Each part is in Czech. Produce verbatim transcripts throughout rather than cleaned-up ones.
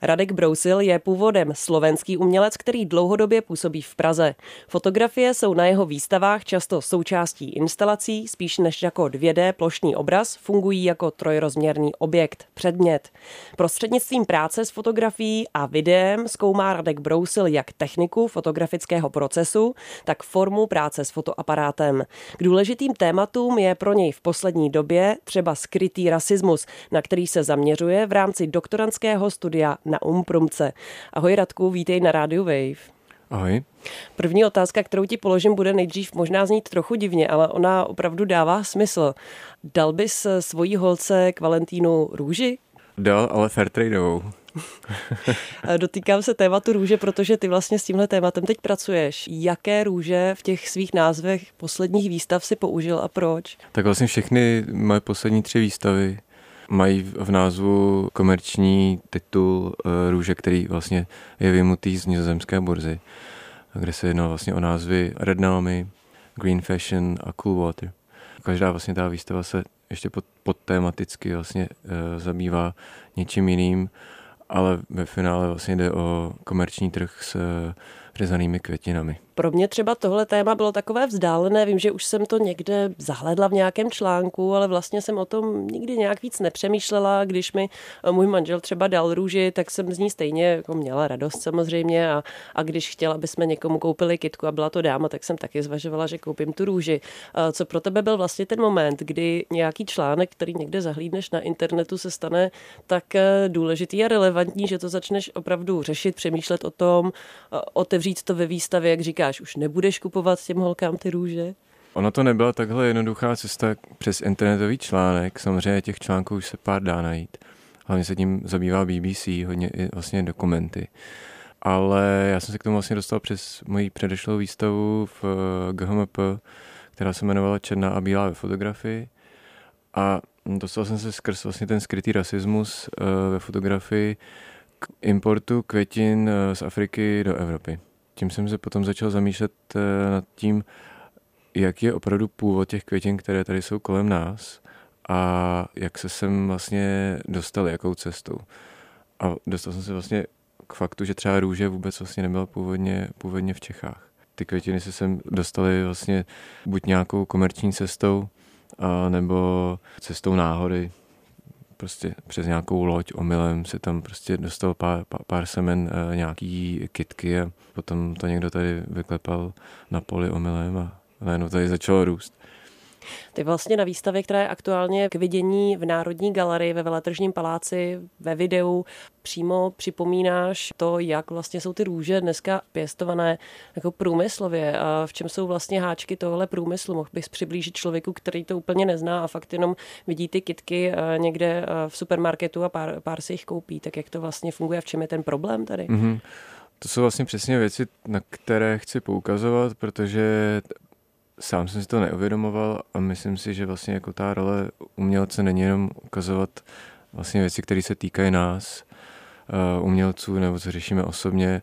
Radek Brousil je původem slovenský umělec, který dlouhodobě působí v Praze. Fotografie jsou na jeho výstavách často součástí instalací, spíš než jako dvě dé plošný obraz, fungují jako trojrozměrný objekt, předmět. Prostřednictvím práce s fotografií a videem zkoumá Radek Brousil jak techniku fotografického procesu, tak formu práce s fotoaparátem. K důležitým tématům je pro něj v poslední době třeba skrytý rasismus, na který se zaměřuje v rámci doktorandského studia na Umprumce. Ahoj Radku, vítej na rádiu Wave. Ahoj. První otázka, kterou ti položím, bude nejdřív možná znít trochu divně, ale ona opravdu dává smysl. Dal bys svojí holce k Valentínu růži? Dal, ale fairtradeovou. Dotýkám se tématu růže, protože ty vlastně s tímhle tématem teď pracuješ. Jaké růže v těch svých názvech posledních výstav si použil a proč? Tak vlastně všechny moje poslední tři výstavy mají v názvu komerční titul růže, který vlastně je vymutý z nizozemské burzy, kde se jedná vlastně o názvy Red Naomi, Green Fashion a Cool Water. Každá vlastně ta výstava se ještě pod, pod tématicky vlastně e, zabývá něčím jiným, ale ve finále vlastně jde o komerční trh s e, řezanými květinami. Pro mě třeba tohle téma bylo takové vzdálené, vím, že už jsem to někde zahledla v nějakém článku, ale vlastně jsem o tom nikdy nějak víc nepřemýšlela. Když mi můj manžel třeba dal růži, tak jsem z ní stejně jako měla radost samozřejmě a, a když chtěla, aby jsme někomu koupili kytku a byla to dáma, tak jsem taky zvažovala, že koupím tu růži. Co pro tebe byl vlastně ten moment, kdy nějaký článek, který někde zahlídneš na internetu, se stane tak důležitý a relevantní, že to začneš opravdu řešit, přemýšlet o tom, otevřít to ve výstavě, jak říkáš, už nebudeš kupovat těm holkám ty růže? Ono to nebyla takhle jednoduchá cesta přes internetový článek. Samozřejmě těch článků už se pár dá najít. Hlavně se tím zabývá bé bé cé, hodně i vlastně dokumenty. Ale já jsem se k tomu vlastně dostal přes moji předešlou výstavu v G H M P, která se jmenovala Černá a bílá ve fotografii. A dostal jsem se skrz vlastně ten skrytý rasismus ve fotografii k importu květin z Afriky do Evropy. Tím jsem se potom začal zamýšlet nad tím, jak je opravdu původ těch květin, které tady jsou kolem nás a jak se sem vlastně dostal, jakou cestou. A dostal jsem se vlastně k faktu, že třeba růže vůbec vlastně nebyla původně, původně v Čechách. Ty květiny se sem dostaly vlastně buď nějakou komerční cestou, a nebo cestou náhody. Prostě přes nějakou loď omylem se tam prostě dostal pár, pár, pár semen e, nějaký kytky a potom to někdo tady vyklepal na poli omylem a najednou tady začalo růst. Ty vlastně na výstavě, která je aktuálně k vidění v Národní galerii ve Veletržním paláci ve videu, přímo připomínáš to, jak vlastně jsou ty růže dneska pěstované jako průmyslově a v čem jsou vlastně háčky tohle průmyslu. Mohl bys přiblížit člověku, který to úplně nezná a fakt jenom vidí ty kytky někde v supermarketu a pár, pár si jich koupí. Tak jak to vlastně funguje a v čem je ten problém tady? Mm-hmm. To jsou vlastně přesně věci, na které chci poukazovat, protože sám jsem si to neuvědomoval a myslím si, že vlastně jako ta role umělce není jenom ukazovat vlastně věci, které se týkají nás, umělců, nebo co řešíme osobně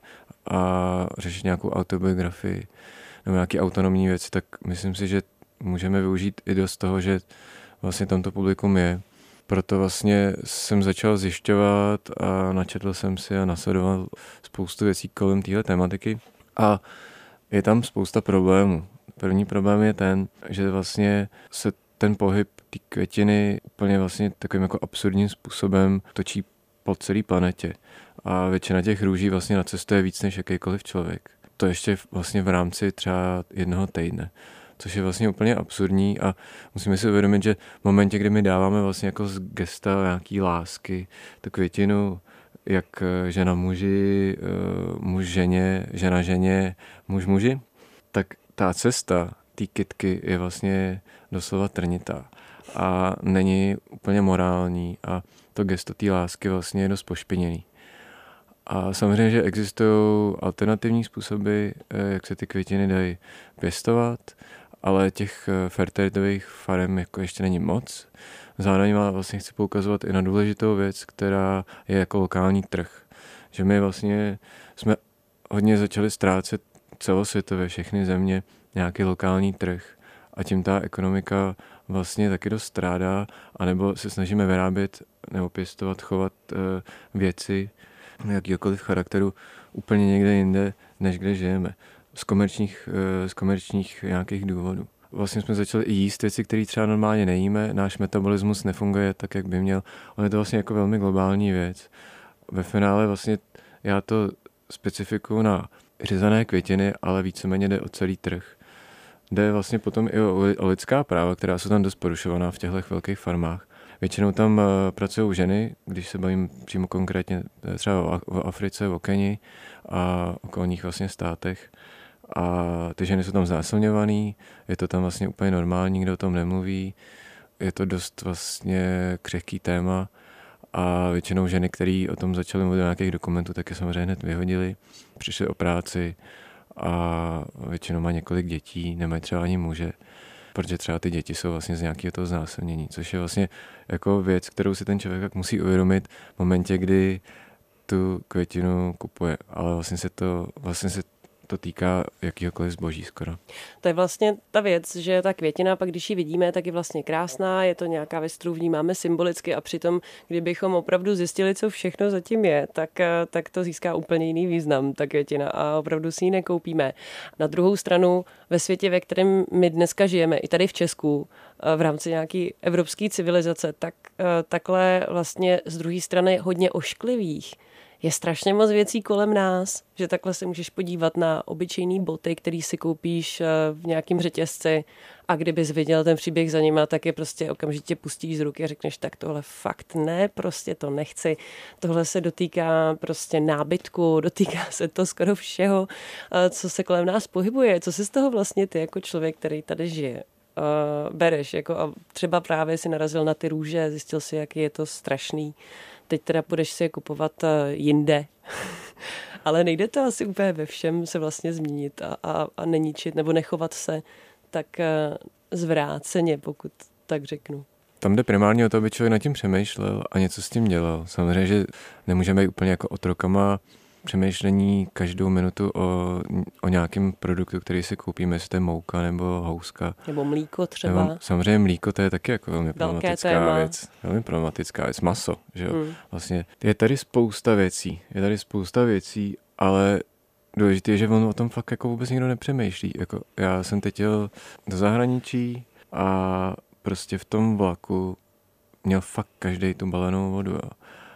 a řešit nějakou autobiografii nebo nějaké autonomní věci, tak myslím si, že můžeme využít i dost toho, že vlastně tamto publikum je. Proto vlastně jsem začal zjišťovat a načetl jsem si a nasledoval spoustu věcí kolem téhle tematiky a je tam spousta problémů. První problém je ten, že vlastně se ten pohyb té květiny úplně vlastně takovým jako absurdním způsobem točí po celé planetě. A většina těch růží vlastně nacestuje víc než jakýkoliv člověk. To ještě vlastně v rámci třeba jednoho týdne. Což je vlastně úplně absurdní a musíme si uvědomit, že v momentě, kdy my dáváme vlastně jako z gesta nějaký lásky tu květinu, jak žena muži, muž ženě, žena ženě, muž muži, tak ta cesta té kytky je vlastně doslova trnitá a není úplně morální a to gesto té lásky vlastně je dost pošpiněný. A samozřejmě, že existují alternativní způsoby, jak se ty květiny dají pěstovat, ale těch fairtradeových farem jako ještě není moc. Zároveň vlastně chci poukazovat i na důležitou věc, která je jako lokální trh. Že my vlastně jsme hodně začali ztrácet celosvětově všechny země nějaký lokální trh a tím ta ekonomika vlastně taky dost strádá, anebo se snažíme vyrábět nebo pěstovat, chovat e, věci, jakýkoliv charakteru úplně někde jinde, než kde žijeme. Z komerčních, z komerčních nějakých důvodů. Vlastně jsme začali i jíst věci, které třeba normálně nejíme, náš metabolismus nefunguje tak, jak by měl. On je to vlastně jako velmi globální věc. Ve finále vlastně já to specifikuju na řezané květiny, ale víceméně jde o celý trh. Jde vlastně potom i o, o lidská práva, která jsou tam dost porušovaná v těchto velkých farmách. Většinou tam uh, pracují ženy, když se bavím přímo konkrétně třeba o, o Africe, o Keni a okolních vlastně státech. A ty ženy jsou tam znásilňovaný, je to tam vlastně úplně normální, nikdo o tom nemluví, je to dost vlastně křehký téma a většinou ženy, které o tom začaly mluvit do nějakých dokumentů, tak je samozřejmě hned vyhodili, přišli o práci a většinou má několik dětí, nemají třeba ani muže, protože třeba ty děti jsou vlastně z nějakého toho znásilnění, což je vlastně jako věc, kterou si ten člověk musí uvědomit v momentě, kdy tu květinu kupuje, ale vlastně se to, vlastně se to týká jakýhokoliv zboží skoro. To je vlastně ta věc, že ta květina, pak když ji vidíme, tak je vlastně krásná, je to nějaká věc, kterou vnímáme symbolicky a přitom, kdybychom opravdu zjistili, co všechno zatím je, tak, tak to získá úplně jiný význam, ta květina a opravdu si ji nekoupíme. Na druhou stranu, ve světě, ve kterém my dneska žijeme, i tady v Česku, v rámci nějaký evropské civilizace, tak takhle vlastně z druhé strany hodně ošklivých. Je strašně moc věcí kolem nás, že takhle se můžeš podívat na obyčejný boty, který si koupíš v nějakém řetězci a kdybys viděl ten příběh za nima, tak je prostě okamžitě pustíš z ruky a řekneš, tak tohle fakt ne, prostě to nechci. Tohle se dotýká prostě nábytku, dotýká se to skoro všeho, co se kolem nás pohybuje. Co si z toho vlastně ty jako člověk, který tady žije, Uh, bereš, jako a třeba právě si narazil na ty růže, zjistil si, jaký je to strašný. Teď teda budeš si je kupovat uh, jinde. Ale nejde to asi úplně ve všem se vlastně změnit a, a, a neníčit nebo nechovat se tak uh, zvráceně, pokud tak řeknu. Tam jde primárně o to, aby člověk nad tím přemýšlel a něco s tím dělal. Samozřejmě, že nemůžeme být úplně jako otrokama přemýšlení každou minutu o, o nějakém produktu, který si koupíme, jestli to je mouka nebo houska. Nebo mlíko třeba. Nebo, samozřejmě mlíko, to je taky jako velmi problematická téma. věc. Velmi problematická věc. Maso, že jo. Hmm. Vlastně je tady spousta věcí. Je tady spousta věcí, ale důležité je, že on o tom fakt jako vůbec nikdo nepřemýšlí. Jako já jsem teď jel do zahraničí a prostě v tom vlaku měl fakt každej tu balenou vodu. Jo.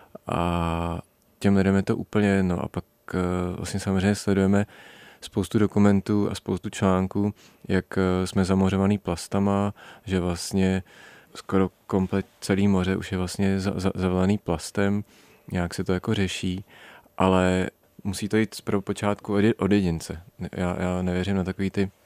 A těm lidem je to úplně jedno a pak uh, vlastně samozřejmě sledujeme spoustu dokumentů a spoustu článků, jak uh, jsme zamořovaný plastama, že vlastně skoro komplet celý moře už je vlastně za, za, zavalený plastem, nějak se to jako řeší, ale musí to jít z prvopočátku od, od jedince. Já, já nevěřím na takový ty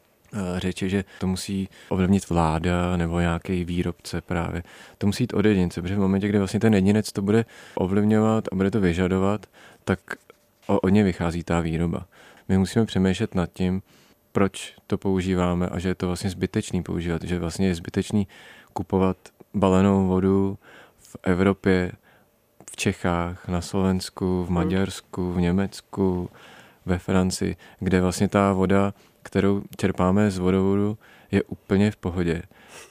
řeči, že to musí ovlivnit vláda nebo nějaký výrobce právě. To musí jít od jedince, protože v momentě, kdy vlastně ten jedinec to bude ovlivňovat a bude to vyžadovat, tak od něj vychází ta výroba. My musíme přemýšlet nad tím, proč to používáme a že je to vlastně zbytečný používat, že vlastně je zbytečný kupovat balenou vodu v Evropě, v Čechách, na Slovensku, v Maďarsku, v Německu, ve Francii, kde vlastně ta voda, kterou čerpáme z vodovodu, je úplně v pohodě.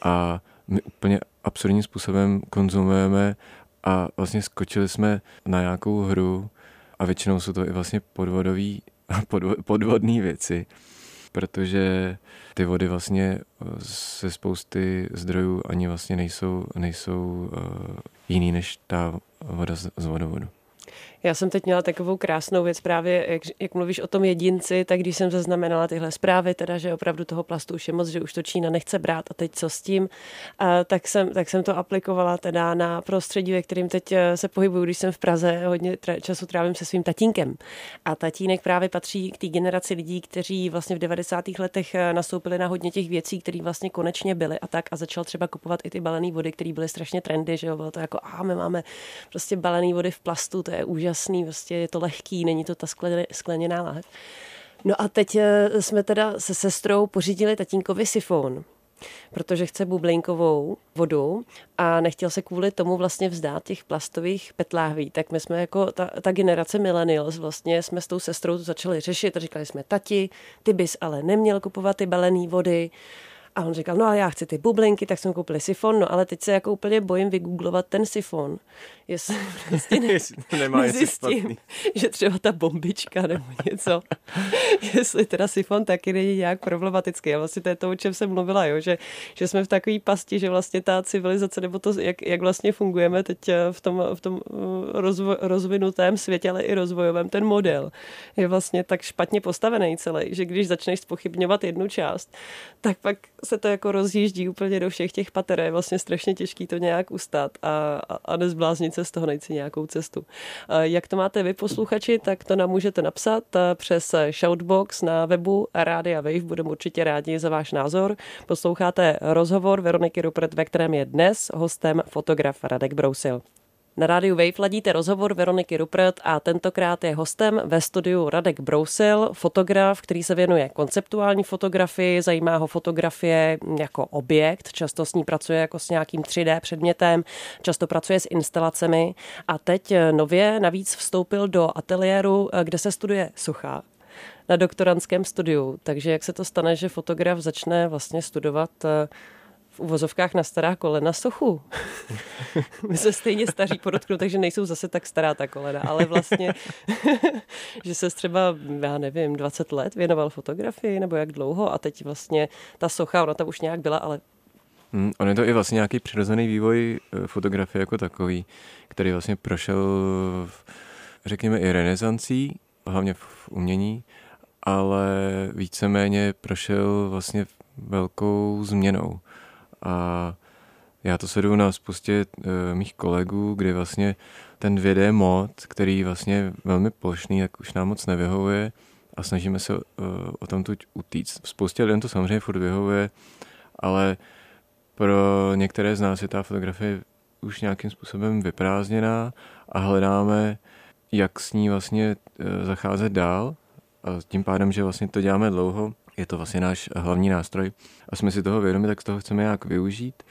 A my úplně absurdním způsobem konzumujeme a vlastně skočili jsme na nějakou hru a většinou jsou to i vlastně podvodový, podvodné věci, protože ty vody vlastně ze spousty zdrojů ani vlastně nejsou, nejsou uh, jiný než ta voda z, z vodovodu. Já jsem teď měla takovou krásnou věc právě, jak, jak mluvíš o tom jedinci, tak když jsem zaznamenala tyhle zprávy, teda, že opravdu toho plastu už je moc, že už to Čína nechce brát a teď co s tím, a tak, jsem, tak jsem to aplikovala teda na prostředí, ve kterým teď se pohybuju, když jsem v Praze, hodně času trávím se svým tatínkem. A tatínek právě patří k té generaci lidí, kteří vlastně v devadesátých letech nastoupili na hodně těch věcí, které vlastně konečně byly a tak a začal třeba kupovat i ty balené vody, které byly strašně trendy, že jo, bylo to jako, a my máme prostě balené vody v plastu, to je úžasné. Jasný, vlastně je to lehký, není to ta skleněná láhev. No a teď jsme teda se sestrou pořídili tatínkovi sifon, protože chce bublinkovou vodu a nechtěl se kvůli tomu vlastně vzdát těch plastových petláhví. Tak my jsme jako ta, ta generace millennials vlastně jsme s tou sestrou to začali řešit a říkali jsme, tati, ty bys ale neměl kupovat ty balené vody. A on říkal, no ale já chci ty bublinky, tak jsme koupili sifon, no ale teď se jako úplně bojím vygooglovat ten sifon. jestli prostě ne, Nemá nezjistím, že třeba ta bombička nebo něco, jestli teda sifon taky není nějak problematický. A vlastně to je to, o čem jsem mluvila, jo? Že, že jsme v takové pasti, že vlastně ta civilizace, nebo to, jak, jak vlastně fungujeme teď v tom, v tom rozvo, rozvinutém světě, ale i rozvojovém, ten model je vlastně tak špatně postavený celý, že když začneš zpochybňovat jednu část, tak pak se to jako rozjíždí úplně do všech těch pater. Je vlastně strašně těžký to nějak ustát a, a, a nezbláznit se z toho, najít si nějakou cestu. Jak to máte vy, posluchači, tak to nám můžete napsat přes shoutbox na webu Rádia Wave. Budeme určitě rádi za váš názor. Posloucháte rozhovor Veroniky Ruppert, ve kterém je dnes hostem fotograf Radek Brousil. Na rádiu Wave ladíte rozhovor Veroniky Ruppert a tentokrát je hostem ve studiu Radek Brousil, fotograf, který se věnuje konceptuální fotografii, zajímá ho fotografie jako objekt, často s ní pracuje jako s nějakým tři dé předmětem, často pracuje s instalacemi a teď nově navíc vstoupil do ateliéru, kde se studuje socha na doktorandském studiu. Takže jak se to stane, že fotograf začne vlastně studovat v uvozovkách na stará kolena sochu. My se stejně staří podotknu, takže nejsou zase tak stará ta kolena, ale vlastně, že se třeba, já nevím, dvacet let věnoval fotografii, nebo jak dlouho, a teď vlastně ta socha, ona tam už nějak byla, ale... Hmm, on je to i vlastně nějaký přirozený vývoj fotografie jako takový, který vlastně prošel, řekněme, i renesancí, hlavně v umění, ale víceméně prošel vlastně velkou změnou. A já to sleduju na spoustě uh, mých kolegů, kdy vlastně ten dvě dé mod, který vlastně je velmi plošný, tak už nám moc nevyhovuje a snažíme se uh, o tom tuď utíct. Spoustě lidem to samozřejmě furt vyhovuje, ale pro některé z nás je ta fotografie už nějakým způsobem vyprázdněná a hledáme, jak s ní vlastně uh, zacházet dál. A tím pádem, že vlastně to děláme dlouho, je to vlastně náš hlavní nástroj a jsme si toho vědomi, tak z toho chceme nějak využít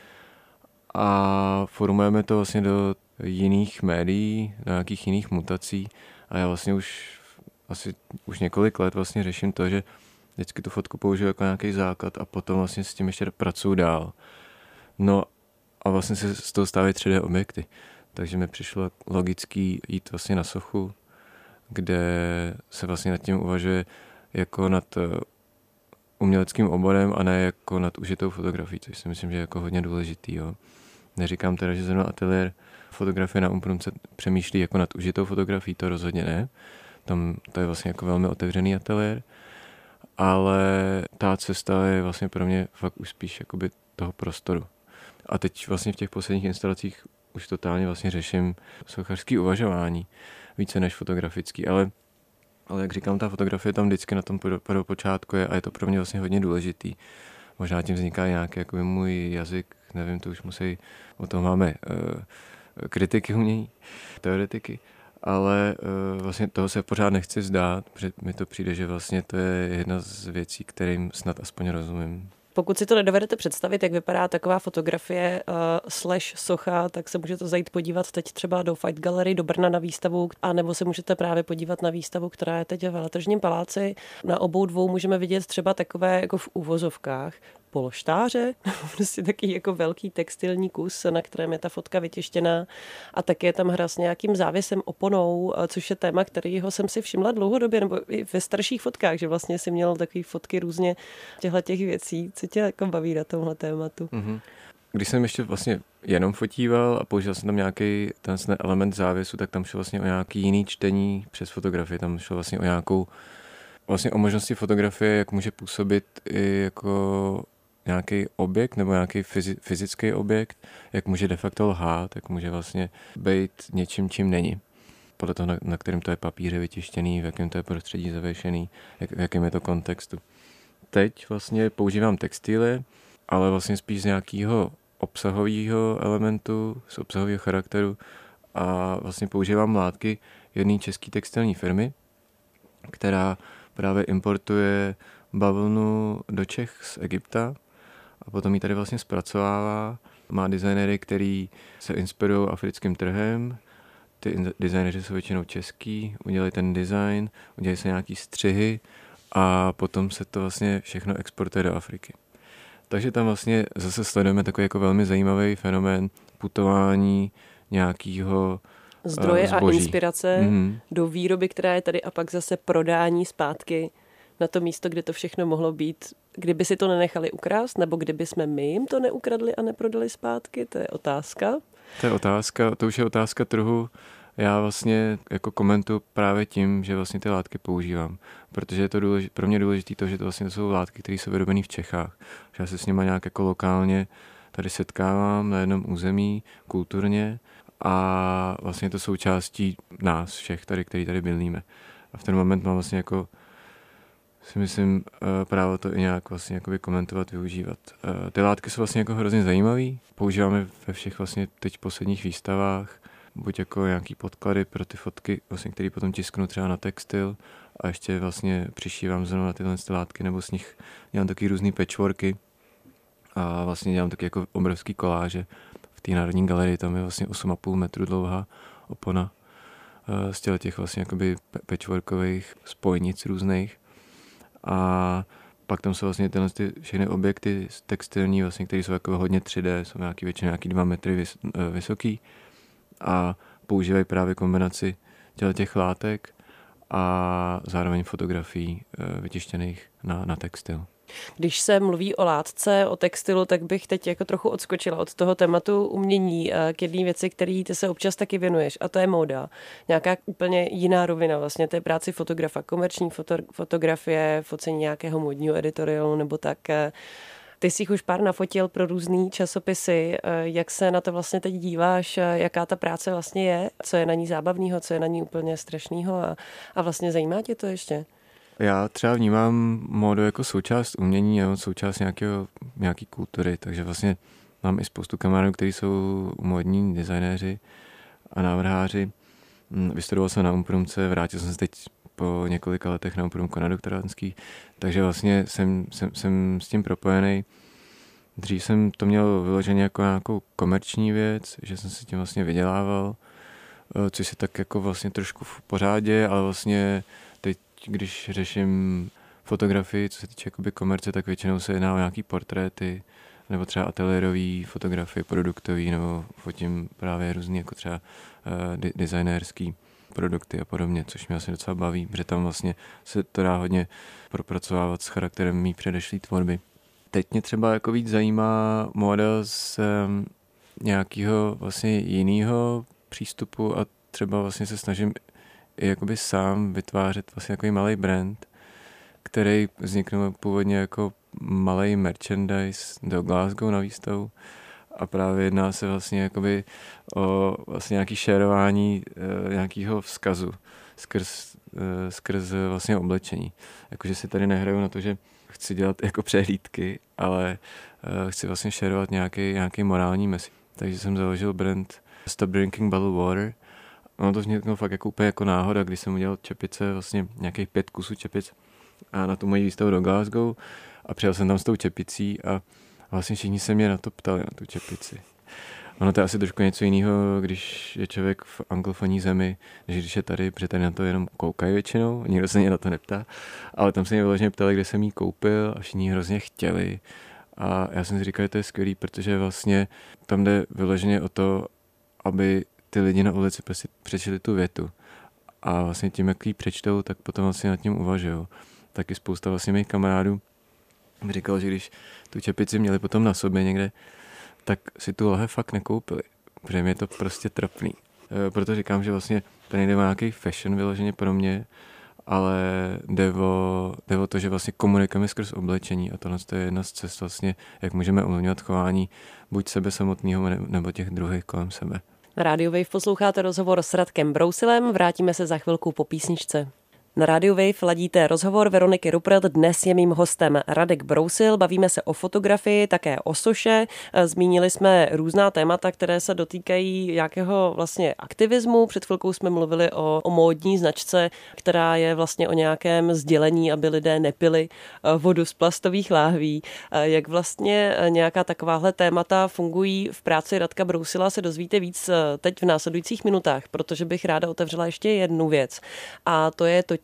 a formujeme to vlastně do jiných médií, do nějakých jiných mutací a já vlastně už asi už několik let vlastně řeším to, že vždycky tu fotku použiju jako nějaký základ a potom vlastně s tím ještě pracuju dál. No a vlastně se z toho stávají tři dé objekty, takže mi přišlo logický jít vlastně na sochu, kde se vlastně nad tím uvažuje jako nad uměleckým oborem a ne jako nad užitou fotografií, což si myslím, že je jako hodně důležitý. Jo. Neříkám teda, že zrovna ateliér fotografie na Umprumce přemýšlí jako nad užitou fotografií, to rozhodně ne. Tam to je vlastně jako velmi otevřený ateliér, ale ta cesta je vlastně pro mě fakt už spíš jakoby toho prostoru. A teď vlastně v těch posledních instalacích už totálně vlastně řeším sochařský uvažování, více než fotografický, ale Ale jak říkám, ta fotografie tam vždycky na tom prvopočátku je a je to pro mě vlastně hodně důležitý. Možná tím vzniká nějaký jako můj jazyk, nevím, to už musí, o tom máme uh, kritiky umění, teoretiky, ale uh, vlastně toho se pořád nechci vzdát, protože mi to přijde, že vlastně to je jedna z věcí, kterým snad aspoň rozumím. Pokud si to nedovedete představit, jak vypadá taková fotografie uh, slash socha, tak se můžete zajít podívat teď třeba do Fight Gallery do Brna na výstavu, anebo se můžete právě podívat na výstavu, která je teď v Veletržním paláci. Na obou dvou můžeme vidět třeba takové jako v uvozovkách polštáře, prostě taky jako velký textilní kus, na kterém je ta fotka vytištěná a taky je tam hra s nějakým závěsem oponou, což je téma, kterýho jsem si všimla dlouhodobě, nebo i ve starších fotkách, že vlastně si měl takový fotky různě těchto těch věcí. Co tě jako baví na tomhle tématu? Mm-hmm. Když jsem ještě vlastně jenom fotíval a použil jsem tam nějaký ten element závěsu, tak tam šlo vlastně o nějaký jiný čtení přes fotografii, tam šlo vlastně o nějakou vlastně o možnosti fotografie, jak může působit i jako nějaký objekt nebo nějaký fyzický objekt, jak může de facto lhát, jak může vlastně být něčím, čím není. Podle toho, na, na kterém to je papíře vytištěný, v jakém to je prostředí zavěšený, jak, v jakém je to kontextu. Teď vlastně používám textily, ale vlastně spíš z nějakého obsahového elementu, z obsahového charakteru a vlastně používám látky jedné české textilní firmy, která právě importuje bavlnu do Čech z Egypta a potom ji tady vlastně zpracovává. Má designéry, který se inspirují africkým trhem. Ty designéři jsou většinou český, udělají ten design, udělají se nějaký střihy a potom se to vlastně všechno exportuje do Afriky. Takže tam vlastně zase sledujeme takový jako velmi zajímavý fenomén putování nějakého zdroje zboží. A inspirace mm. do výroby, která je tady a pak zase prodání zpátky na to místo, kde to všechno mohlo být. Kdyby si to nenechali ukrást, nebo kdyby jsme my jim to neukradli a neprodali zpátky, to je otázka. To je otázka, to už je otázka trhu. Já vlastně jako komentuju právě tím, že vlastně ty látky používám, protože je to důležité, pro mě důležité to, že to vlastně to jsou látky, které jsou vyrobené v Čechách. Že já se s nimi nějak jako lokálně tady setkávám na jednom území, kulturně a vlastně to součástí nás všech tady, který tady bydlíme. A v ten moment mám vlastně jako si myslím právo to i nějak vlastně jakoby komentovat, využívat. Ty látky jsou vlastně jako hrozně zajímavý, používáme ve všech vlastně teď posledních výstavách, buď jako nějaký podklady pro ty fotky, vlastně, které potom tisknu třeba na textil a ještě vlastně přišívám znovu na tyhle látky, nebo z nich dělám taky různý patchworky a vlastně dělám taky jako obrovský koláže. V té Národní galerii tam je vlastně osm a půl metru dlouhá opona z těle těch vlastně jakoby patchworkových spojnic různých. A pak tam jsou vlastně tyhle ty všechny objekty textilní, vlastně, které jsou jako hodně tři dé, jsou nějaký většinou nějaký dva metry vys, vysoký a používají právě kombinaci těch látek a zároveň fotografií vytištěných na, na textil. Když se mluví o látce, o textilu, tak bych teď jako trochu odskočila od toho tématu umění k jedné věci, který ty se občas taky věnuješ, a to je móda. Nějaká úplně jiná rovina vlastně té práci fotografa, komerční foto, fotografie, focení nějakého módního editoriálu nebo tak. Ty jsi jich už pár nafotil pro různý časopisy. Jak se na to vlastně teď díváš? Jaká ta práce vlastně je? Co je na ní zábavného? Co je na ní úplně strašného? A, a vlastně zajímá tě to ještě? Já třeba vnímám módu jako součást umění, jo, součást nějakého, nějaký kultury, takže vlastně mám i spoustu kamarádů, kteří jsou módní designéři a návrháři. Vystudoval jsem na Umprumce, vrátil jsem se teď po několika letech na Umprumku na doktorantský, takže vlastně jsem, jsem, jsem s tím propojený. Dřív jsem to měl vyloženě jako nějakou komerční věc, že jsem se tím vlastně vydělával, což se tak jako vlastně trošku v pořádě, ale vlastně teď, když řeším fotografii, co se týče jakoby komerce, tak většinou se jedná o nějaký portréty, nebo třeba ateliérový fotografie, produktový, nebo fotím právě různý jako třeba uh, designérský produkty a podobně, což mě asi docela baví, protože tam vlastně se to dá hodně propracovávat s charakterem mý předešlý tvorby. Teď mě třeba jako víc zajímá móda z um, nějakého vlastně jiného přístupu a třeba vlastně se snažím i jakoby sám vytvářet vlastně takový malý brand, který vzniknul původně jako malý merchandise do Glasgow na výstavu a právě jedná se vlastně jakoby o vlastně nějaký šerování e, nějakého vzkazu skrz, e, skrz vlastně oblečení. Jakože si tady nehraju na to, že chci dělat jako přehlídky, ale e, chci vlastně šerovat nějaký, nějaký morální message. Takže jsem založil brand Stop Drinking Bottled Water. Ono to vzniklo fakt jako úplně jako náhoda, když jsem udělal čepice, vlastně nějakých pět kusů čepic a na tu moji výstavu do Glasgow a přijel jsem tam s tou čepicí a vlastně všichni se mě na to ptali, na tu čepici. Ono to je asi trošku něco jiného, když je člověk v anglofonní zemi, než když je tady, protože tady na to jenom koukají většinou, nikdo se mě na to neptá, ale tam se mě vyloženě ptali, kde jsem jí koupil a všichni hrozně chtěli a já jsem si říkal, že to je skvělý, protože vlastně tam jde vyloženě o to, aby ty lidi na ulici prostě přečetli tu větu a vlastně tím, jak ji přečtou, tak potom vlastně nad tím uvažují. Taky spousta vlastně mých kamarádů mi říkal, že když tu čepici měli potom na sobě někde, tak si tu lahev fakt nekoupili, protože mi je to prostě trapný. E, proto říkám, že vlastně to nejde o nějaký fashion vyloženě pro mě, ale jde o, jde o to, že vlastně komunikujeme skrz oblečení a tohle je jedna z cest vlastně, jak můžeme ovlivňovat chování buď sebe samotného nebo těch druhých kolem sebe. Na Radio Wave posloucháte rozhovor s Radkem Brousilem, vrátíme se za chvilku po písničce. Na Radio Wave ladíte rozhovor Veroniky Ruppert, dnes je mým hostem Radek Brousil, bavíme se o fotografii, také o soše, zmínili jsme různá témata, které se dotýkají nějakého vlastně aktivismu, před chvilkou jsme mluvili o, o módní značce, která je vlastně o nějakém sdělení, aby lidé nepili vodu z plastových láhví. Jak vlastně nějaká takováhle témata fungují v práci Radka Brousila, se dozvíte víc teď v následujících minutách, protože bych ráda otevřela ještě jednu věc a to je totiž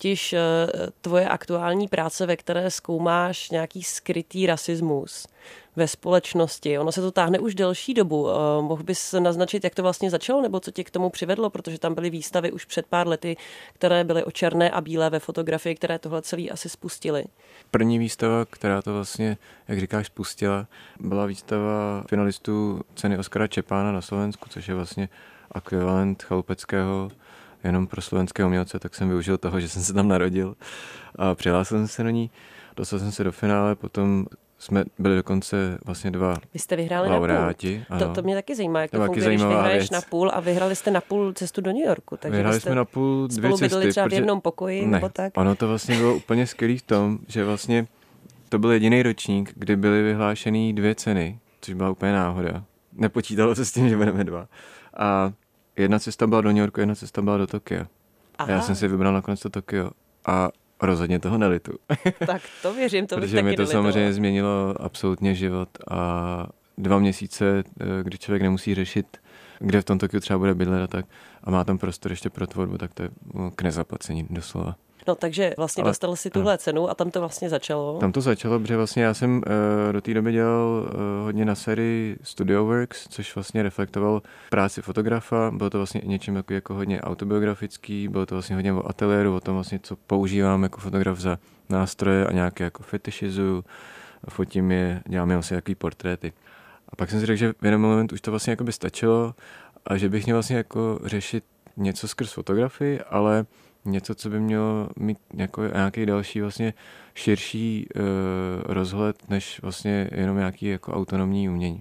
totiž tvoje aktuální práce, ve které zkoumáš nějaký skrytý rasismus ve společnosti. Ono se to táhne už delší dobu. Mohl bys naznačit, jak to vlastně začalo, nebo co tě k tomu přivedlo, protože tam byly výstavy už před pár lety, které byly o černé a bílé ve fotografii, které tohle celý asi spustily. První výstava, která to vlastně, jak říkáš, spustila, byla výstava finalistů ceny Oskara Čepána na Slovensku, což je vlastně ekvivalent chalupeckého jenom pro slovenské umělce, tak jsem využil toho, že jsem se tam narodil a přihlásil jsem se do ní. Dostal jsem se do finále, potom jsme byli dokonce vlastně dva Vy jste vyhráli laureáti. Na půl. To, to mě taky zajímá, jak to, to funguje, když vyhraješ na půl a vyhrali jste na půl cestu do New Yorku. Takže vyhrali jsme na půl dvě spolu cesty. Spolu třeba protože... v jednom pokoji ne, nebo tak? Ono to vlastně bylo úplně skvělý v tom, že vlastně to byl jediný ročník, kdy byly vyhlášený dvě ceny, což byla úplně náhoda. Nepočítalo se s tím, že budeme dva. A jedna cesta byla do New Yorku, jedna cesta byla do Tokia. A já jsem si vybral nakonec to Tokio. A rozhodně toho nelitu. Tak to věřím, to bych protože taky mi to nelitovala. samozřejmě změnilo absolutně život a dva měsíce, kdy člověk nemusí řešit, kde v tom Tokiu třeba bude bydlet a tak a má tam prostor ještě pro tvorbu, tak to je k nezaplacení doslova. No takže vlastně Ale, dostal si tuhle no. cenu a tam to vlastně začalo. Tam to začalo, protože vlastně já jsem uh, do té doby dělal uh, hodně na sérii Studio Works, což vlastně reflektoval práci fotografa. Bylo to vlastně něčím jako, jako hodně autobiografický, bylo to vlastně hodně o ateliéru, o tom vlastně, co používám jako fotograf za nástroje a nějaké jako fetišizuju, fotím je, dělám je vlastně jaký portréty. A pak jsem si řekl, že v jeden moment už to vlastně jako by stačilo a že bych měl vlastně jako řešit něco skrz fotografii, ale něco, co by mělo mít jako nějaký další vlastně širší uh, rozhled, než vlastně jenom nějaký jako autonomní umění.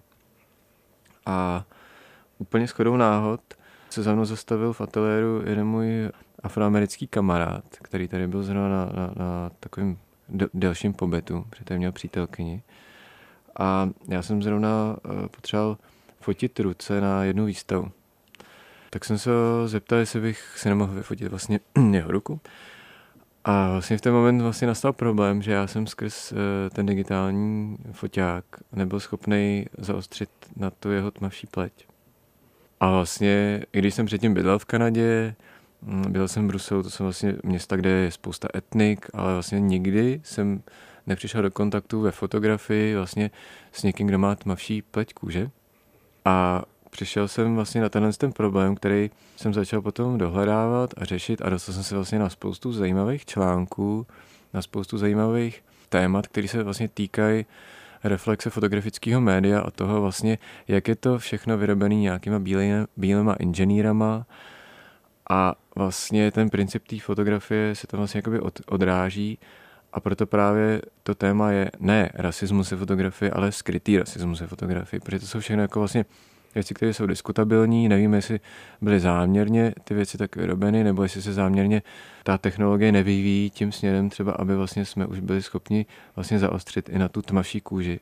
A úplně shodou náhod se za mnou zastavil v ateliéru jeden můj afroamerický kamarád, který tady byl zrovna na, na, na takovém de- delším pobytu, protože tady měl přítelkyni. A já jsem zrovna uh, potřeboval fotit ruce na jednu výstavu. Tak jsem se ho zeptal, jestli bych si nemohl vyfotit vlastně jeho ruku. A vlastně v ten moment vlastně nastal problém, že já jsem skrz uh, ten digitální foťák nebyl schopný zaostřit na tu jeho tmavší pleť. A vlastně, i když jsem předtím bydlel v Kanadě, bydlel jsem v Bruselu, to jsou vlastně města, kde je spousta etnik, ale vlastně nikdy jsem nepřišel do kontaktu ve fotografii vlastně s někým, kdo má tmavší pleť kůže. A přišel jsem vlastně na tenhle ten problém, který jsem začal potom dohledávat a řešit a dostal jsem se vlastně na spoustu zajímavých článků, na spoustu zajímavých témat, které se vlastně týkají reflexe fotografického média a toho vlastně, jak je to všechno vyrobené nějakýma bílejma, bílýma inženýrama a vlastně ten princip té fotografie se tam vlastně jakoby od, odráží a proto právě to téma je ne rasismus je fotografie, ale skrytý rasismus je fotografie, protože to jsou všechno jako vlastně věci, které jsou diskutabilní, nevíme, jestli byly záměrně ty věci tak vyrobeny, nebo jestli se záměrně ta technologie nevyvíjí tím směrem třeba, aby vlastně jsme už byli schopni vlastně zaostřit i na tu tmavší kůži.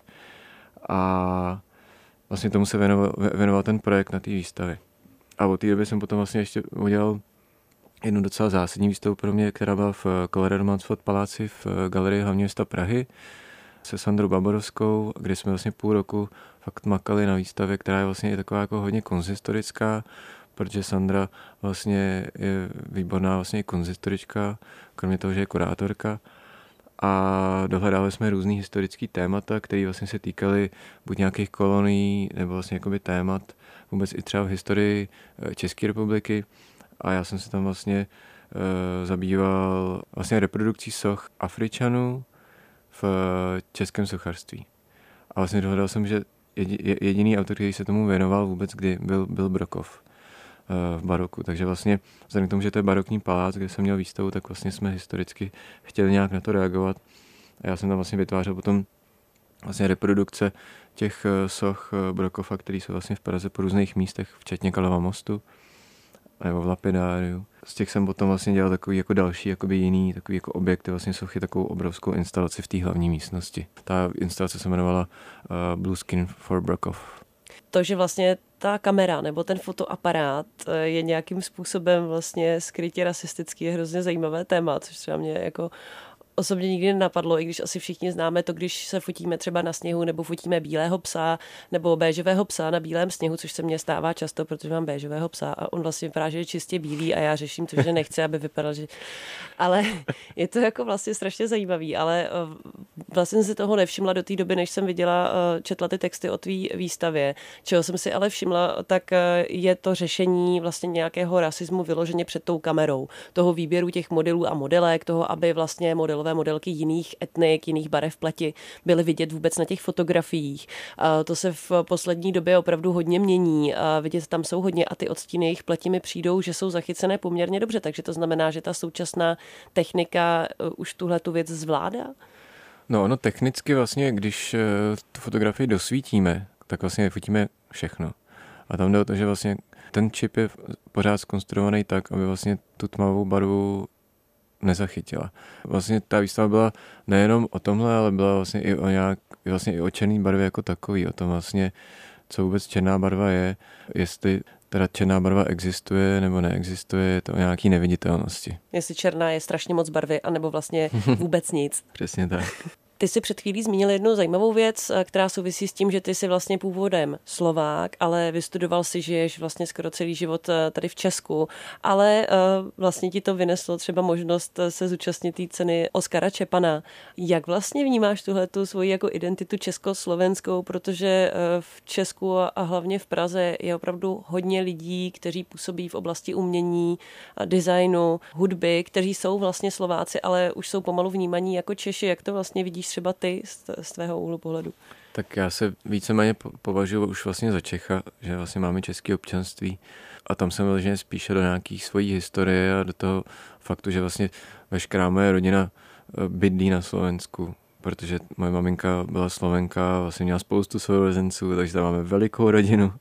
A vlastně tomu se věnoval, věnoval ten projekt na té výstavě. A od té doby jsem potom vlastně ještě udělal jednu docela zásadní výstavu pro mě, která byla v Colorado Mansfield Paláci v galerii hlavního města Prahy se Sandrou Baborovskou, kde jsme vlastně půl roku fakt makali na výstavě, která je vlastně taková jako hodně konzistorická, protože Sandra vlastně je výborná vlastně konzistorička, kromě toho, že je kurátorka. A dohledávali jsme různý historický témata, které vlastně se týkaly buď nějakých kolonií, nebo vlastně jakoby témat vůbec i třeba v historii České republiky. A já jsem se tam vlastně e, zabýval vlastně reprodukcí soch Afričanů v českém sochařství. A vlastně dohledal jsem, že jediný autor, který se tomu věnoval vůbec, kdy byl, byl Brokov v baroku. Takže vlastně vzhledem k tomu, že to je barokní palác, kde jsem měl výstavu, tak vlastně jsme historicky chtěli nějak na to reagovat. A já jsem tam vlastně vytvářel potom vlastně reprodukce těch soch Brokova, které jsou vlastně v Praze po různých místech, včetně Kalova mostu nebo v Lapidáriu. Z těch jsem potom vlastně dělal takový jako další, jakoby jiný, takový jako objekty, vlastně sochy, takovou obrovskou instalaci v té hlavní místnosti. Ta instalace se jmenovala uh, Blue Skin for Brokov. To, že vlastně ta kamera nebo ten fotoaparát je nějakým způsobem vlastně skrytě rasistický, je hrozně zajímavé téma, což třeba mě jako osobně nikdy nenapadlo, i když asi všichni známe to, když se fotíme třeba na sněhu nebo fotíme bílého psa nebo béžového psa na bílém sněhu, což se mně stává často, protože mám béžového psa a on vlastně vypadá, že je čistě bílý a já řeším to, že nechci, aby vypadal, že... Ale je to jako vlastně strašně zajímavý, ale vlastně jsem si toho nevšimla do té doby, než jsem viděla, četla ty texty o tvý výstavě. Čeho jsem si ale všimla, tak je to řešení vlastně nějakého rasismu vyloženě před tou kamerou, toho výběru těch modelů a modelek, toho, aby vlastně modelové modelky jiných etnik, jiných barev pleti byly vidět vůbec na těch fotografiích. A to se v poslední době opravdu hodně mění. A vidět tam jsou hodně a ty odstíny jejich pleti mi přijdou, že jsou zachycené poměrně dobře, takže to znamená, že ta současná technika už tuhle tu věc zvládá? No ono technicky vlastně, když tu fotografii dosvítíme, tak vlastně fotíme všechno. A tam jde o to, že vlastně ten čip je pořád zkonstruovaný tak, aby vlastně tu tmavou barvu nezachytila. Vlastně ta výstava byla nejenom o tomhle, ale byla vlastně i o nějak, vlastně i o černý barvě jako takový, o tom vlastně, co vůbec černá barva je, jestli teda černá barva existuje nebo neexistuje, je to o nějaký neviditelnosti. Jestli černá je strašně moc barvy, anebo vlastně vůbec nic. Přesně tak. Ty jsi před chvílí zmínil jednu zajímavou věc, která souvisí s tím, že ty jsi vlastně původem Slovák, ale vystudoval si, žiješ vlastně skoro celý život tady v Česku, ale vlastně ti to vyneslo třeba možnost se zúčastnit té ceny Oskara Čepana. Jak vlastně vnímáš tuhletu svoji jako identitu československou, protože v Česku a hlavně v Praze je opravdu hodně lidí, kteří působí v oblasti umění, designu, hudby, kteří jsou vlastně Slováci, ale už jsou pomalu vnímaní jako Češi. Jak to vlastně vidíš třeba ty z tvého úhlu pohledu? Tak já se víceméně považuji už vlastně za Čecha, že vlastně máme české občanství a tam jsem vyloženě spíše do nějaký svojí historie a do toho faktu, že vlastně veškerá moje rodina bydlí na Slovensku, protože moje maminka byla Slovenka, vlastně měla spoustu sourozenců, takže tam máme velikou rodinu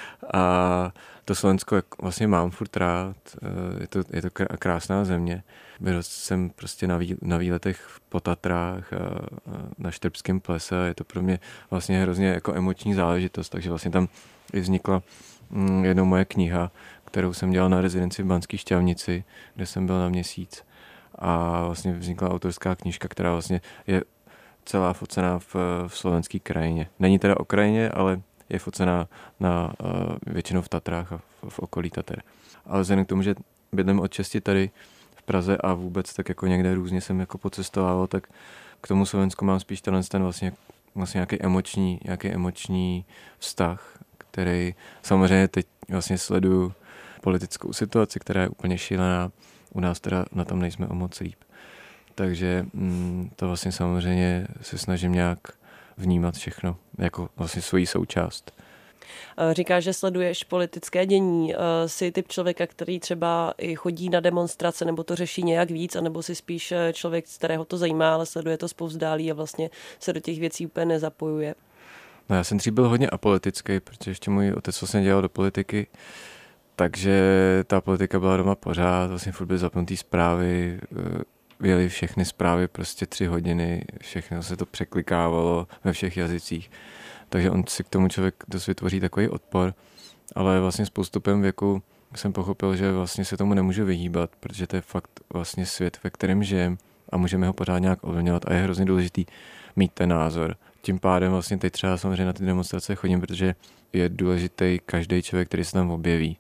a to Slovensko vlastně mám furt rád, je to, je to krásná země. Vyrostl jsem prostě na, vý, na výletech po Tatrách a, a na Štrbském plese a je to pro mě vlastně hrozně jako emoční záležitost, takže vlastně tam i vznikla mm, jednou moje kniha, kterou jsem dělal na rezidenci v Banské Štiavnici, kde jsem byl na měsíc a vlastně vznikla autorská knížka, která vlastně je celá focená v, v slovenské krajině. Není teda o krajině, ale je focená na, uh, většinou v Tatrách a v, v okolí Tater. Ale vzhledem k tomu, že bydlím od česti tady v Praze a vůbec tak jako někde různě jsem jako pocestovával, tak k tomu Slovensku mám spíš tenhle ten vlastně, vlastně nějaký emoční, nějaký emoční vztah, který samozřejmě teď vlastně sleduju politickou situaci, která je úplně šílená. U nás teda na tom nejsme o moc líp. Takže mm, to vlastně samozřejmě se snažím nějak vnímat všechno jako vlastně svoji součást. Říkáš, že sleduješ politické dění. Jsi typ člověka, který třeba i chodí na demonstrace nebo to řeší nějak víc, anebo si spíš člověk, kterého to zajímá, ale sleduje to zpovzdálí a vlastně se do těch věcí úplně nezapojuje? No já jsem dřív byl hodně apolitický, protože ještě můj otec vlastně dělal do politiky, takže ta politika byla doma pořád, vlastně furt byly zapnutý zprávy, vyjeli všechny zprávy prostě tři hodiny, všechno se to překlikávalo ve všech jazycích. Takže on si k tomu člověk dost vytvoří takový odpor, ale vlastně s postupem věku jsem pochopil, že vlastně se tomu nemůžu vyhýbat, protože to je fakt vlastně svět, ve kterém žijem a můžeme ho pořád nějak ovlivňovat a je hrozně důležitý mít ten názor. Tím pádem vlastně teď třeba samozřejmě na ty demonstrace chodím, protože je důležitý každý člověk, který se tam objeví.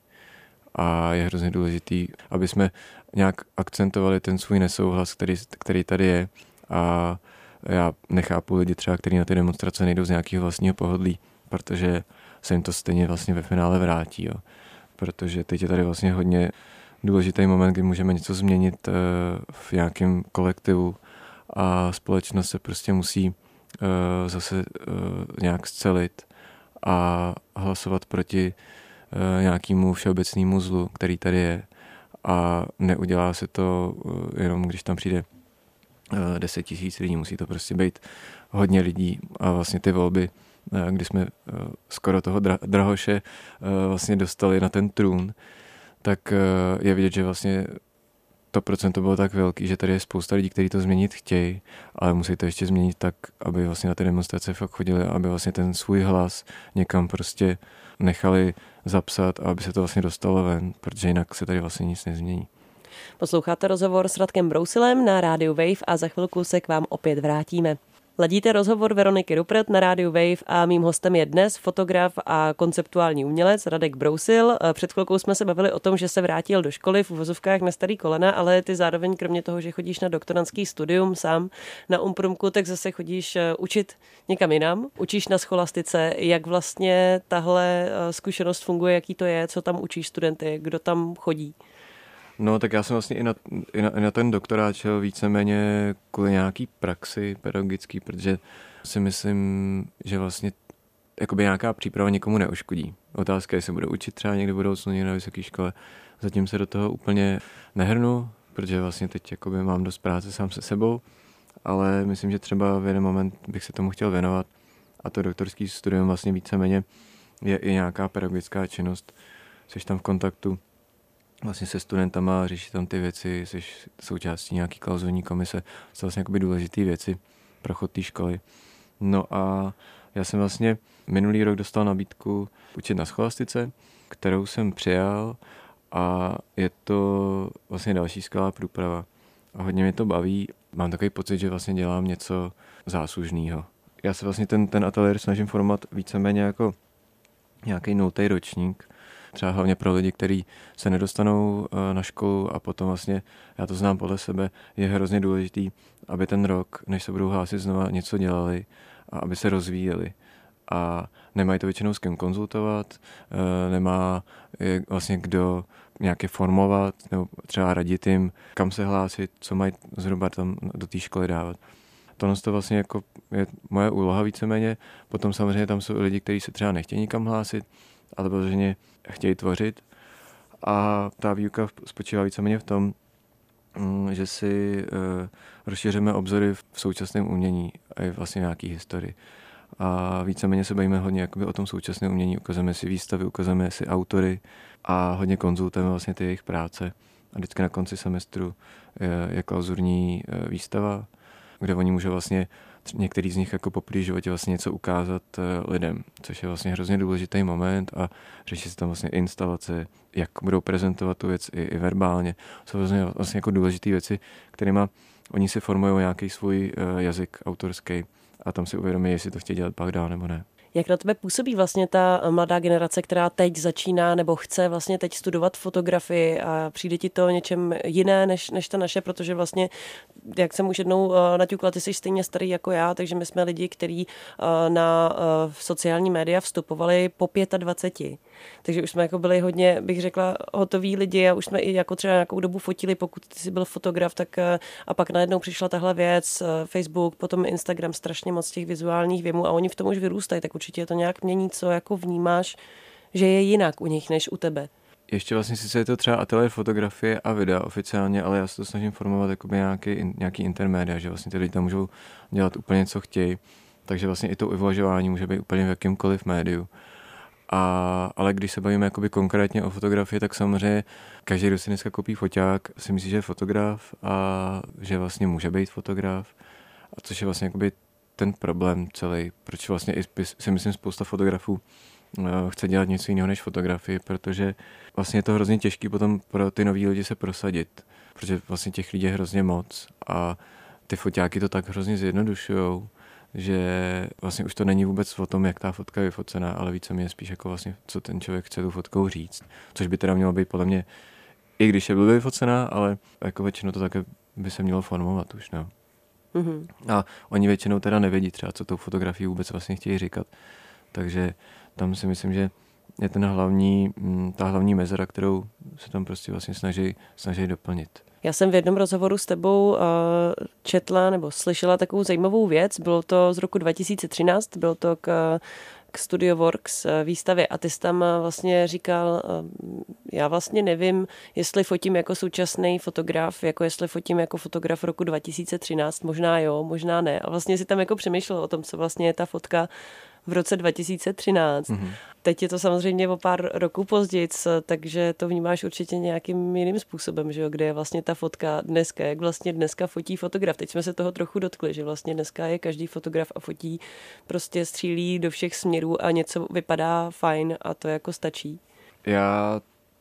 A je hrozně důležitý, aby jsme nějak akcentovali ten svůj nesouhlas, který, který tady je. A já nechápu lidi třeba, kteří na ty demonstrace nejdou z nějakého vlastního pohodlí, protože se jim to stejně vlastně ve finále vrátí. Jo. Protože teď je tady vlastně hodně důležitý moment, kdy můžeme něco změnit v nějakém kolektivu a společnost se prostě musí zase nějak scelit a hlasovat proti nějakému všeobecnému zlu, který tady je. A neudělá se to jenom, když tam přijde deset tisíc lidí, musí to prostě být hodně lidí a vlastně ty volby, kdy jsme skoro toho Drahoše vlastně dostali na ten trůn, tak je vidět, že vlastně to procento bylo tak velký, že tady je spousta lidí, kteří to změnit chtějí, ale musí to ještě změnit tak, aby vlastně na ty demonstrace fakt chodili, aby vlastně ten svůj hlas někam prostě nechali zapsat a aby se to vlastně dostalo ven, protože jinak se tady vlastně nic nezmění. Posloucháte rozhovor s Radkem Brousilem na rádiu Wave a za chvilku se k vám opět vrátíme. Ladíte rozhovor Veroniky Ruppert na rádiu Wave a mým hostem je dnes fotograf a konceptuální umělec Radek Brousil. Před chvilkou jsme se bavili o tom, že se vrátil do školy v uvozovkách na starý kolena, ale ty zároveň kromě toho, že chodíš na doktorantský studium sám na Umprumku, tak zase chodíš učit někam jinam. Učíš na scholastice, jak vlastně tahle zkušenost funguje, jaký to je, co tam učíš studenty, kdo tam chodí. No, tak já jsem vlastně i na, i na, i na ten doktorát šel víceméně kvůli nějaký praxi pedagogický, protože si myslím, že vlastně jakoby nějaká příprava nikomu neuškodí. Otázka je, jestli budu učit třeba někdy v budoucnu někde na vysoké škole. Zatím se do toho úplně nehrnu, protože vlastně teď jakoby mám dost práce sám se sebou, ale myslím, že třeba v jeden moment bych se tomu chtěl věnovat a to doktorský studium vlastně víceméně je i nějaká pedagogická činnost. Jsi tam v kontaktu vlastně se studentama, řeší tam ty věci, jsi součástí nějaký klauzurní komise, jsou vlastně jakoby důležitý věci pro chod té školy. No a já jsem vlastně minulý rok dostal nabídku učit na scholastice, kterou jsem přijal a je to vlastně další skvělá průprava. A hodně mě to baví, mám takový pocit, že vlastně dělám něco záslužného. Já se vlastně ten, ten ateliér snažím formovat víceméně jako nějaký nultý ročník, třeba hlavně pro lidi, kteří se nedostanou na školu a potom vlastně, já to znám podle sebe, je hrozně důležitý, aby ten rok, než se budou hlásit znova, něco dělali a aby se rozvíjeli. A nemají to většinou s kým konzultovat, nemá vlastně kdo nějaké formovat nebo třeba radit jim, kam se hlásit, co mají zhruba tam do té školy dávat. Tohle to vlastně jako je moje úloha víceméně. Potom samozřejmě tam jsou lidi, kteří se třeba nechtějí nikam hlásit, ale protože chtějí tvořit. A ta výuka spočívá víceméně v tom, že si rozšiřujeme obzory v současném umění a i vlastně nějaký historii. A víceméně se bavíme hodně jakoby o tom současném umění, ukazujeme si výstavy, ukazujeme si autory a hodně konzultujeme vlastně ty jejich práce. A vždycky na konci semestru je, je klauzurní výstava, kde oni můžou vlastně některý z nich jako po první životě vlastně něco ukázat lidem, což je vlastně hrozně důležitý moment a řeší se tam vlastně instalace, jak budou prezentovat tu věc i, i verbálně. Jsou vlastně, vlastně jako důležité věci, kterými oni si formují nějaký svůj jazyk autorský a tam si uvědomí, jestli to chtějí dělat pak dál nebo ne. Jak na tebe působí vlastně ta mladá generace, která teď začíná nebo chce vlastně teď studovat fotografii a přijde ti to něčem jiné než, než ta naše, protože vlastně, jak jsem už jednou naťukla, ty jsi stejně starý jako já, takže my jsme lidi, kteří na sociální média vstupovali po dvaceti pěti. Takže už jsme jako byli hodně, bych řekla, hotoví lidi a už jsme i jako třeba nějakou dobu fotili, pokud ty jsi byl fotograf, tak a pak najednou přišla tahle věc, Facebook, potom Instagram, strašně moc těch vizuálních věmů a oni v tom už vyrůstají, tak určitě je to nějak mění, co jako vnímáš, že je jinak u nich než u tebe. Ještě vlastně sice je to třeba ateliér fotografie a videa oficiálně, ale já se to snažím formovat jakoby nějaký, nějaký intermédia, že vlastně ty lidi tam můžou dělat úplně co chtějí, takže vlastně i to uvažování může být úplně v jakýmkoliv médiu. A, ale když se bavíme jakoby konkrétně o fotografii, tak samozřejmě každý, kdo si dneska koupí foťák, si myslí, že je fotograf a že vlastně může být fotograf, a což je vlastně jakoby ten problém celý, proč vlastně i si myslím spousta fotografů chce dělat něco jiného než fotografii, protože vlastně je to hrozně těžké potom pro ty nový lidi se prosadit, protože vlastně těch lidí je hrozně moc a ty foťáky to tak hrozně zjednodušujou, že vlastně už to není vůbec o tom, jak ta fotka je vyfocená, ale více mě spíš jako vlastně, co ten člověk chce tu fotkou říct, což by teda mělo být podle mě, i když je blbě vyfocená, ale jako většinou to také by se mělo formovat už, no. Mm-hmm. A oni většinou teda nevědí třeba, co tou fotografií vůbec vlastně chtějí říkat. Takže tam si myslím, že je ten hlavní, ta hlavní mezera, kterou se tam prostě vlastně snaží, snaží doplnit. Já jsem v jednom rozhovoru s tebou četla nebo slyšela takovou zajímavou věc. Bylo to z roku dva tisíce třináct, bylo to k, k Studio Works výstavě a ty jsi tam vlastně říkal, já vlastně nevím, jestli fotím jako současný fotograf, jako jestli fotím jako fotograf roku dva tisíce třináct, možná jo, možná ne. A vlastně si tam jako přemýšlel o tom, co vlastně je ta fotka v roce dva tisíce třináct. Mm-hmm. Teď je to samozřejmě o pár roků později, takže to vnímáš určitě nějakým jiným způsobem, že jo, kde je vlastně ta fotka dneska, jak vlastně dneska fotí fotograf. Teď jsme se toho trochu dotkli, že vlastně dneska je každý fotograf a fotí, prostě střílí do všech směrů a něco vypadá fajn a to jako stačí. Já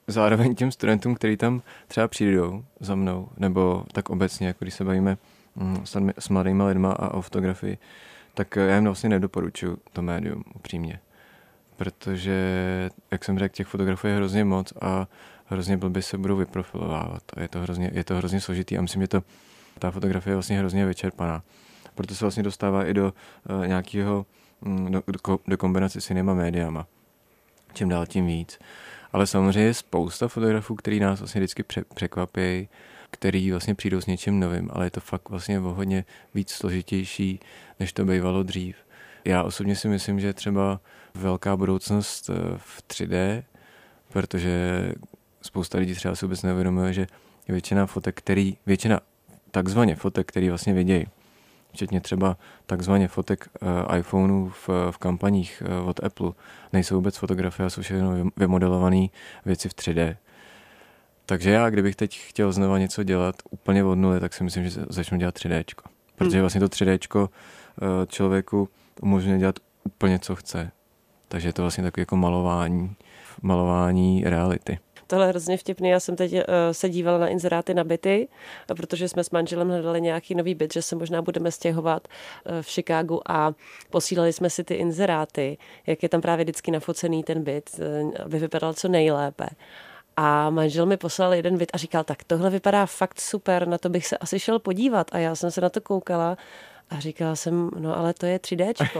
zároveň těm studentům, kteří tam třeba přijdou za mnou, nebo tak obecně, jako když se bavíme s mladýma lidma a o fotografii, tak já jim vlastně nedoporučuji to médium upřímně. Protože, jak jsem řekl, těch fotografů je hrozně moc a hrozně blbě se budou vyprofilovávat. A je to hrozně, je to hrozně složitý a myslím, že to, ta fotografie je vlastně hrozně vyčerpaná. Proto se vlastně dostává i do uh, nějakého, um, do, do kombinace s jinýma médiama. Čím dál tím víc. Ale samozřejmě je spousta fotografů, který nás vlastně vždycky pře- překvapí, který vlastně přijdou s něčím novým, ale je to fakt vlastně o hodně víc složitější, než to bývalo dřív. Já osobně si myslím, že třeba velká budoucnost v tři dé, protože spousta lidí třeba si vůbec neuvědomuje, že většina fotek, který, většina takzvaně fotek, který vlastně vidějí, včetně třeba takzvaně fotek uh, iPhoneů v, v kampaních uh, od Apple, nejsou vůbec fotografie a jsou všechno vymodelované věci v tři dé. Takže já, kdybych teď chtěl znova něco dělat úplně od nuly, tak si myslím, že začnu dělat tři déčko. Protože vlastně to tři déčko uh, člověku umožňuje dělat úplně, co chce. Takže je to vlastně takové jako malování, malování reality. Tohle je hrozně vtipný. Já jsem teď uh, se dívala na inzeráty na byty, protože jsme s manželem hledali nějaký nový byt, že se možná budeme stěhovat uh, v Chicagu a posílali jsme si ty inzeráty, jak je tam právě vždycky nafocený ten byt, uh, aby vypadal co nejlépe. A manžel mi poslal jeden byt a říkal, tak tohle vypadá fakt super, na to bych se asi šel podívat. A já jsem se na to koukala a říkala jsem, no ale to je tři déčko.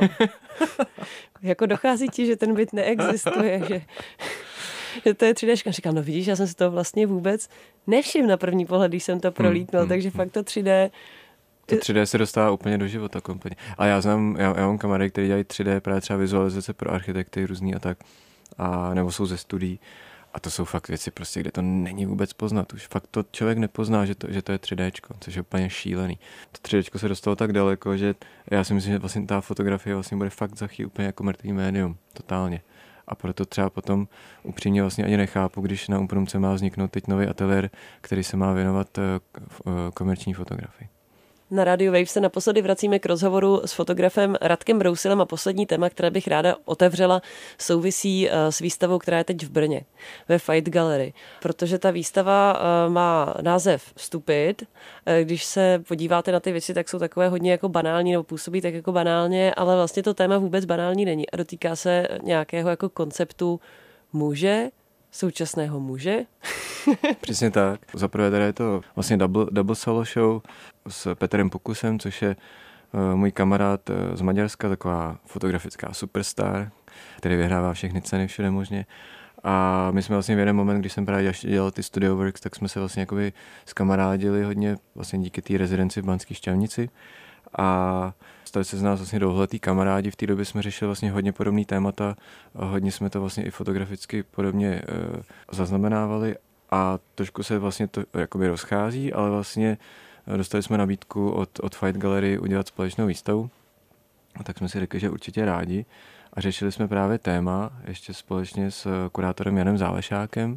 Jako dochází ti, že ten byt neexistuje, že, že to je tři déčko. A říkal, no vidíš, já jsem si to vlastně vůbec nevšiml na první pohled, když jsem to prolítnul, hmm, takže hmm. fakt to tři dé... To tři dé se dostává úplně do života kompletně. A já znám, já, já mám kamarády, kteří dělají tři dé, právě třeba vizualizace pro architekty různý a tak, a, nebo jsou ze studií. A to jsou fakt věci, prostě, kde to není vůbec poznat. Už fakt to člověk nepozná, že to, že to je tři déčko, což je úplně šílený. To tři déčko se dostalo tak daleko, že já si myslím, že vlastně ta fotografie vlastně bude fakt za chvíli úplně jako mrtvý médium, totálně. A proto třeba potom upřímně vlastně ani nechápu, když na Umprumce má vzniknout teď nový ateliér, který se má věnovat komerční fotografii. Na Radio Wave se naposledy vracíme k rozhovoru s fotografem Radkem Brousilem a poslední téma, které bych ráda otevřela, souvisí s výstavou, která je teď v Brně, ve Fight Gallery. Protože ta výstava má název Stupid. Když se podíváte na ty věci, tak jsou takové hodně jako banální, nebo působí tak jako banálně, ale vlastně to téma vůbec banální není a dotýká se nějakého jako konceptu muže, současného muže. Přesně tak. Zaprvé tady je to vlastně double, double solo show s Petrem Pokusem, což je uh, můj kamarád uh, z Maďarska, taková fotografická superstar, který vyhrává všechny ceny všude možně. A my jsme vlastně v jeden moment, když jsem právě ještě dělal ty studio works, tak jsme se vlastně jakoby zkamarádili hodně vlastně díky té rezidenci v Banské Štiavnici. A stali se z nás vlastně dlouholetí kamarádi. V té době jsme řešili vlastně hodně podobný témata, hodně jsme to vlastně i fotograficky podobně uh, zaznamenávali a trošku se vlastně to jakoby rozchází, ale vlastně dostali jsme nabídku od, od Fight Gallery udělat společnou výstavu. A tak jsme si řekli, že určitě rádi. A řešili jsme právě téma ještě společně s kurátorem Janem Zálešákem.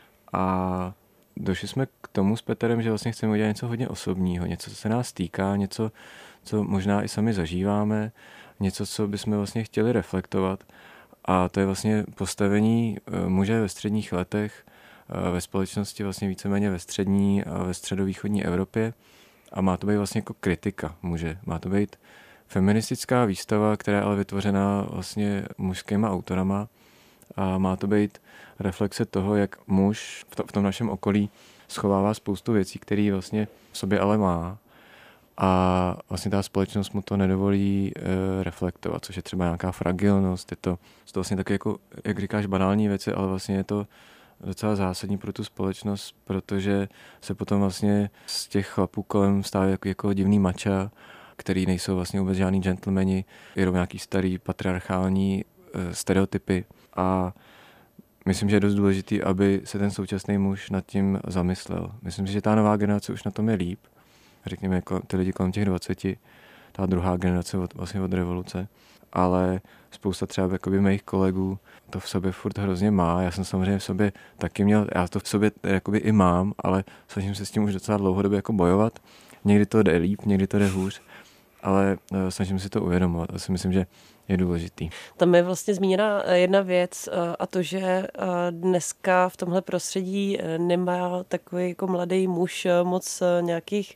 A došli jsme k tomu s Petrem, že vlastně chceme udělat něco hodně osobního, něco, co se nás týká, něco, co možná i sami zažíváme, něco, co bychom vlastně chtěli reflektovat. A to je vlastně postavení muže ve středních letech ve společnosti vlastně víceméně ve střední a ve středovýchodní Evropě. A má to být vlastně jako kritika muže. Má to být feministická výstava, která je ale vytvořená vlastně mužskýma autorama a má to být reflexe toho, jak muž v, to, v tom našem okolí schovává spoustu věcí, které vlastně v sobě ale má a vlastně ta společnost mu to nedovolí e, reflektovat, což je třeba nějaká fragilnost, je to, je to vlastně taky jako, jak říkáš, banální věci, ale vlastně je to docela zásadní pro tu společnost, protože se potom vlastně z těch chlapů kolem stávají jako, jako divný mača, který nejsou vlastně vůbec žádný gentlemani, jenom nějaký starý patriarchální e, stereotypy a myslím, že je dost důležitý, aby se ten současný muž nad tím zamyslel. Myslím si, že ta nová generace už na tom je líp, řekněme jako ty lidi kolem těch dvaceti, ta druhá generace od, vlastně od revoluce, ale spousta třeba jakoby mých kolegů to v sobě furt hrozně má. Já jsem samozřejmě v sobě taky měl, já to v sobě jakoby i mám, ale snažím se s tím už docela dlouhodobě jako bojovat. Někdy to jde líp, někdy to jde hůř, ale snažím si to uvědomovat. A si myslím, že je důležitý. Tam je vlastně zmíněna jedna věc a to, že dneska v tomhle prostředí nemá takový jako mladý muž moc nějakých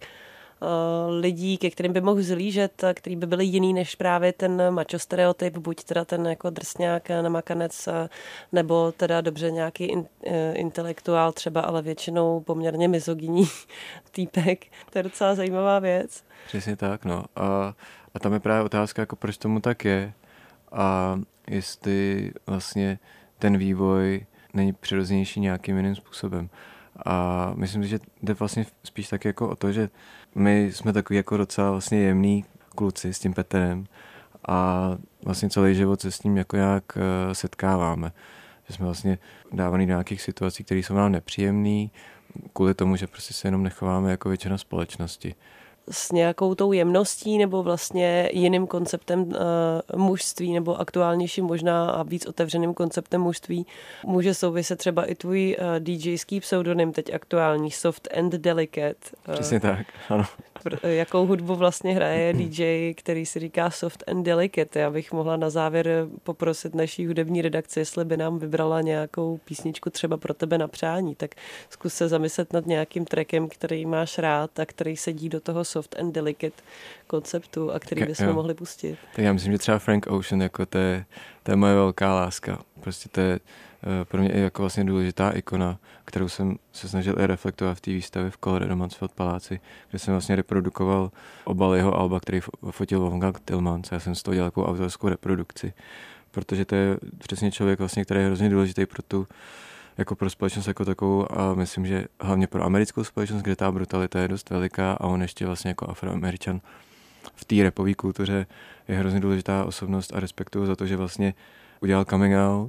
lidí, ke kterým by mohl zlížet, který by byli jiný než právě ten macho stereotyp, buď teda ten jako drsňák, namakanec, nebo teda dobře nějaký in, intelektuál třeba, ale většinou poměrně mizogyní týpek. To je docela zajímavá věc. Přesně tak, no. A, a tam je právě otázka, jako proč tomu tak je a jestli vlastně ten vývoj není přirozenější nějakým jiným způsobem. A myslím si, že jde vlastně spíš tak jako o to, že my jsme takový jako docela vlastně jemný kluci s tím Petrem a vlastně celý život se s ním jako nějak setkáváme. Že jsme vlastně dávaný do nějakých situací, které jsou nám nepříjemné, kvůli tomu, že prostě se jenom nechováme jako většina společnosti. S nějakou tou jemností nebo vlastně jiným konceptem uh, mužství nebo aktuálnějším možná a víc otevřeným konceptem mužství může souviset třeba i tvůj uh, DJský pseudonym teď aktuální, Soft and Delicate. Uh, Přesně tak, ano. Jakou hudbu vlastně hraje D J, který si říká Soft and Delicate. Já bych mohla na závěr poprosit naší hudební redakci, jestli by nám vybrala nějakou písničku třeba pro tebe na přání, tak zkus se zamyslet nad nějakým trackem, který máš rád a který sedí do toho Soft and Delicate konceptu a který bychom jo. mohli pustit. Tak já myslím, že třeba Frank Ocean, jako to je, to je moje velká láska. Prostě to je pro mě i jako vlastně důležitá ikona, kterou jsem se snažil i reflektovat v té výstavě v Colorado Mansfield paláci, kde jsem vlastně reprodukoval obal jeho alba, který fotil Wolfgang Tillmans. Já jsem z toho dělal takovou autorskou reprodukci, protože to je přesně člověk, vlastně, který je hrozně důležitý pro tu jako pro společnost jako takovou a myslím, že hlavně pro americkou společnost, kde ta brutalita je dost veliká a on ještě vlastně jako Afroameričan v té rapové kultuře je hrozně důležitá osobnost a respektuju za to, že vlastně udělal coming out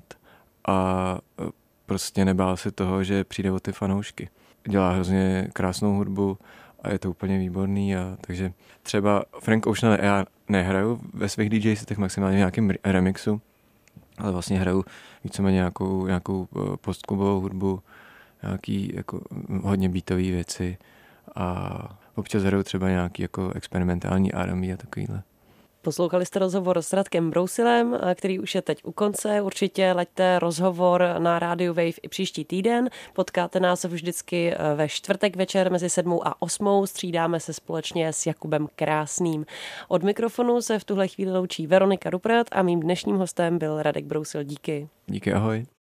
a prostě nebál se toho, že přijde o ty fanoušky. Dělá hrozně krásnou hudbu a je to úplně výborný a takže třeba Frank Ocean já nehraju ve svých D J setech maximálně v nějakém remixu, ale vlastně hraju víceméně nějakou, nějakou postklubovou hudbu, nějaký jako hodně beatové věci a občas hraju třeba nějaký jako experimentální R and B a takovýhle. Poslouchali jste rozhovor s Radkem Brousilem, který už je teď u konce. Určitě laďte rozhovor na rádiu Wave i příští týden. Potkáte nás vždycky ve čtvrtek večer mezi sedmou a osmou. Střídáme se společně s Jakubem Krásným. Od mikrofonu se v tuhle chvíli loučí Veronika Rupert a mým dnešním hostem byl Radek Brousil. Díky. Díky, ahoj.